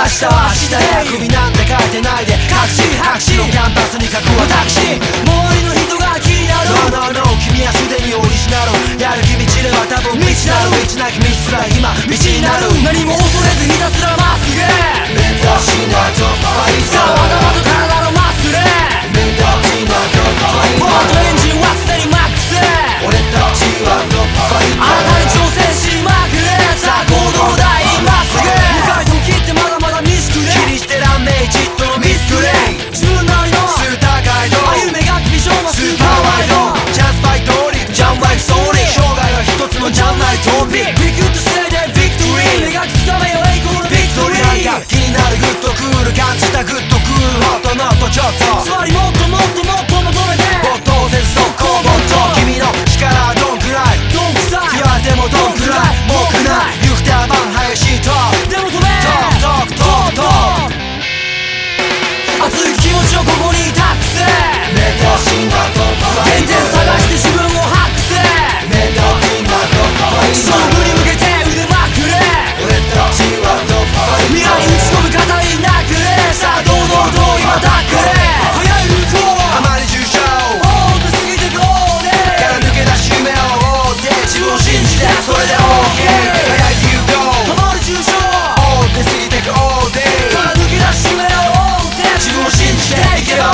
日は明日へ首なんて書いてないで白紙のキャンパスに書く私周りの人が気になる No君はすでにオリジナルやる気道では多分未知なる道なき道すら今道になる何も恐れずひたすらまっすぐ目指しな突破いつか頭と体のまっすぐ目指しな突破いつかボートエンジンは常にマックス俺たちは突破いつか新たに挑戦しまくれさあ行動だ今すぐ向かい時ってまだまだ未熟で気にしてらんねえじっとのミスクレイ自分なりのスーターガイド歩めがき美少のスーパーワイドチャンスファイトリージャンバイクソーリー生涯は一つのジャンナイトピックビクッとせいでビクトリー目がきつかめよ栄光のビクトリーなんか気になるグッとクール感じたグッとクールホットノットちょっとつまりもっともっともっと求めて没頭せず速攻もっと君の力はどんくらいどんくさい言われてもどんくらいもうくない行く手は番激しいとでも止めトーク熱い気持ちをここに託せ目指しな突破原点探して自分を発掘目指しな突破勝負に向けて腕まくれ俺たちは突破未来に打ち込む肩になくれさあ堂々と今タックル速いルートあまり重症大手すぎてゴールから抜け出し夢を追って自分を信じてそれで OK 速い流行あまり重症大手すぎてゴールから抜け出し夢を追って自分を信じていけば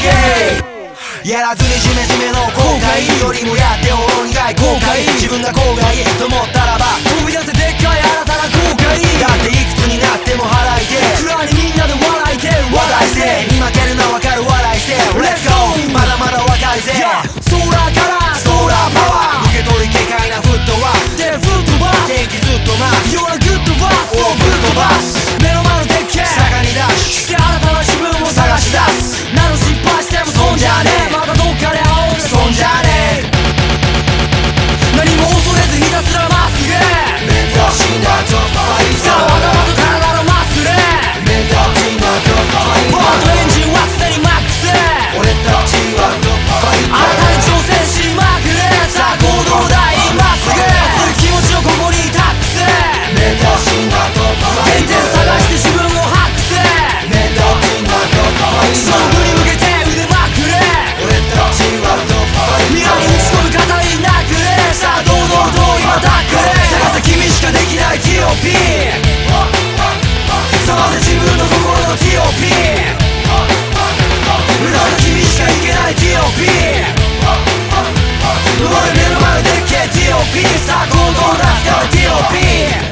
OK やらずにジメジメの後悔よりもやっておろ苦い後悔自分が後悔と思ったらば飛び出せでっかい新たな後悔だっていくつになっても払いて暗にみんなで笑いて話題せに負けるの分かる笑いせ Let's go まだまだ若いぜソーラーからソーラーパワー受け取り軽快なフットワークでフットバス天気ずっと待つ You're a good boss をぶっ飛ばす目の前のでっけ坂にダッシュして新たな自分を探し出す何の失敗しても損じゃねえまたどっかで会おうぜ損じゃねえ何も恐れずひたすらまっすぐ目指しな突破いつか頭と体のまっすぐ目指しな突破いつかボートエンジンは常にマックス俺たちは突破いつか新たに挑戦しまくれさあ行動だ今すぐ熱い気持ちをここに託す目指しな突破原点探して自分を発掘目指しな突破いつか勝負に向けて腕まくれ俺たちは突破いつか未来に打ち込む肩になくれさあ堂々と今タックル探せ君しかできない TOP 探せ自分の心の TOP 裏の君しかいけない TOP 俺目の前のでっけえ TOP さあ行動だ使う TOP